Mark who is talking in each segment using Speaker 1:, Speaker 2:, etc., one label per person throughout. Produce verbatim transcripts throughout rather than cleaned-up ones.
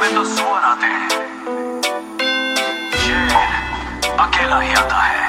Speaker 1: में तो जोर आते हैं, शेर अकेला ही आता है।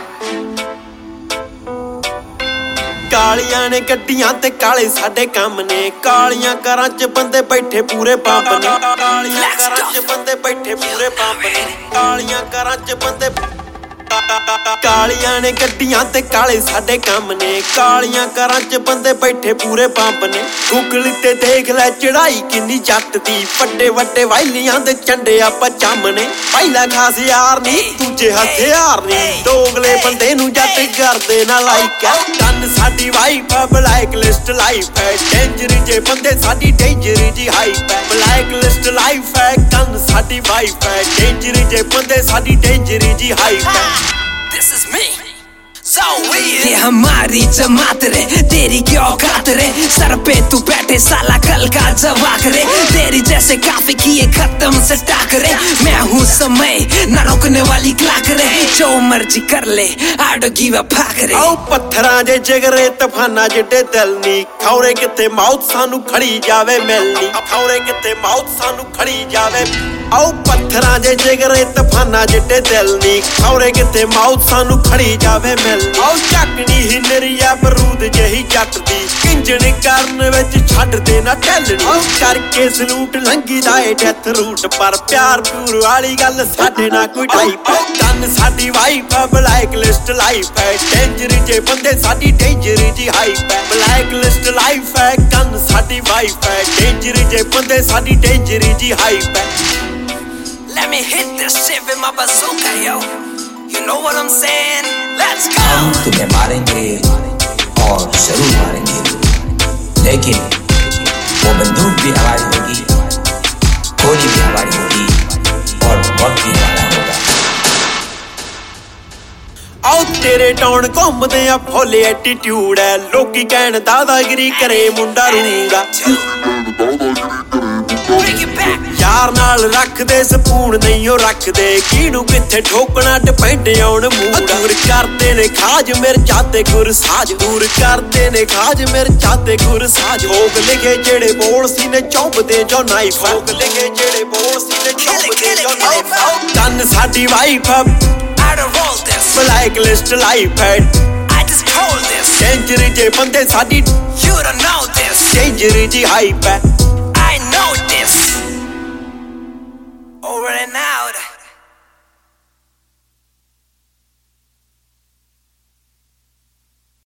Speaker 2: ਕਾਲੀਆਂ ਨੇ ਗੱਡੀਆਂ ਤੇ ਕਾਲੇ ਸਾਡੇ ਕੰਮ ਨੇ, ਕਾਲੀਆਂ ਘਰਾਂ 'ਚ ਬੰਦੇ ਬੈਠੇ ਪੂਰੇ ਪੰਪ ਨੇ, ਕਾਲੀਆਂ ਘਰਾਂ 'ਚ ਬੰਦੇ ਬੈਠੇ ਪੂਰੇ ਪੰਪ ਨੇ, ਕਾਲੀਆਂ ਘਰਾਂ 'ਚ ਬੰਦੇ ਕਾਲੀਆਂ ਨੇ ਗੱਡੀਆਂ ਤੇ ਕਾਲੇ ਸਾਡੇ ਕੰਮ ਨੇ, ਕਾਲੀਆਂ ਘਰਾਂ 'ਚ ਬੰਦੇ ਬੈਠੇ ਪੂਰੇ ਪੰਪ ਨੇ। ਗੂਗਲ ਤੇ ਦੇਖ ਲੈ ਚੜਾਈ ਕਿੰਨੀ ਜੱਟ ਦੀ, ਵੱਡੇ ਵੱਡੇ ਵਾਇਲੀਆਂ ਦੇ ਝੰਡੇ ਆਪਾਂ ਚੰਮਨੇ। ਪਹਿਲਾ ਖਾਸ ਯਾਰ ਨੀ ਦੂਜੇ ਹਥਿਆਰ ਨੀ, ਦੋਗਲੇ ਬੰਦੇ ਨੂੰ ਜੱਟ ਕਰਦੇ ਨਾ ਲਾਈਕ ਹੈ। ਕੰਨ ਸਾਡੀ ਵਾਈਫ ਆ ਬਲੈਕ ਲਿਸਟ ਲਾਈਫ ਹੈ, ਡੇਂਜਰ ਜੇ ਬੰਦੇ ਸਾਡੀ ਡੇਂਜਰ ਜੀ ਹਾਈਪ ਹੈ। ਬਲੈਕ ਲਿਸਟ ਲਾਈਫ ਹੈ, ਕੰਨ ਸਾਡੀ ਵਾਈਫ ਹੈ, ਡੇਂਜਰ ਜੇ ਬੰਦੇ ਸਾਡੀ ਡੇਂਜਰ ਜੀ ਹਾਈਪ ਹੈ।
Speaker 3: This is me, so weird। ये हमारी जमात रे, तेरी क्या औकात रे, सर पे तू बैठे साला कल का जवाक रे। तेरी जैसे काफी किए खत्म से टाक रे, मैं हूँ समय ना रोकने वाली क्लाक रे। जो मर्जी कर ले, I don't give a fuck रे।
Speaker 2: आओ पत्थरां जे जिगरे तूफाना जिड्डे दिल नी, खौरे किते मौत सानू खड़ी जावे मिलनी, खौरे किते मौत सानू खड़ी जावे। आओ पत्थरां जे जिगरे तूफाना जिड्डे दिल नी, खौरे किते मौत सानू खड़ी जावे मिलनी। आओ झकनी ही निरिया बरूद जही जट दी, किंजण करन विच छड्ड दे ना ढलनी। आओ करके सलूट लंघी दा ए डेथ रूट, पर प्यार प्यूर वाली गल साडे ना कोई टाइप। गन साडी वाइफ आ ब्लैक लिस्ट लाइफ है, डेंजर जे बंदे साडी डेंजर जी हाइप है। ब्लैक लिस्ट लाइफ है, गन साडी वाइफ है, डेंजर जे बंदे साडी डेंजर जी हाइप है।
Speaker 3: Let me hit this shit with my bazooka, yo. You know what I'm saying? Let's go।
Speaker 4: हम तुम्हें मारेंगे और जरूर मारेंगे, लेकिन वो बंदूक भी हमारी होगी, गोली भी हमारी होगी, और वक्त भी हमारा होगा।
Speaker 2: आओ तेरे टाउन घूमदे आ फुल एटीट्यूड है, लोकी कहण दादागिरी करे मुंडा रूंगा। यार नाल रखदे स्पून नहीं ओ रखदे, किनू किथे ठोकना डिपेंड ऑन मूड। दूर करदे ने खाज मिर्चा ते गुरसाज, दूर करदे ने खाज मिर्चा ते गुरसाज। भोग लिखे जेड़े बोल सी ने चौंबदे जो नाइफ, भोग लिखे जेड़े बोल सी ने चौंबदे जो नाइफ। गन साडी wife
Speaker 3: I don't roll this,
Speaker 2: black list life है,
Speaker 3: I just told this।
Speaker 2: Danger जे बंदे साडी
Speaker 3: You don't know this,
Speaker 2: danger जी हाइप है।
Speaker 3: I know this। Over and out।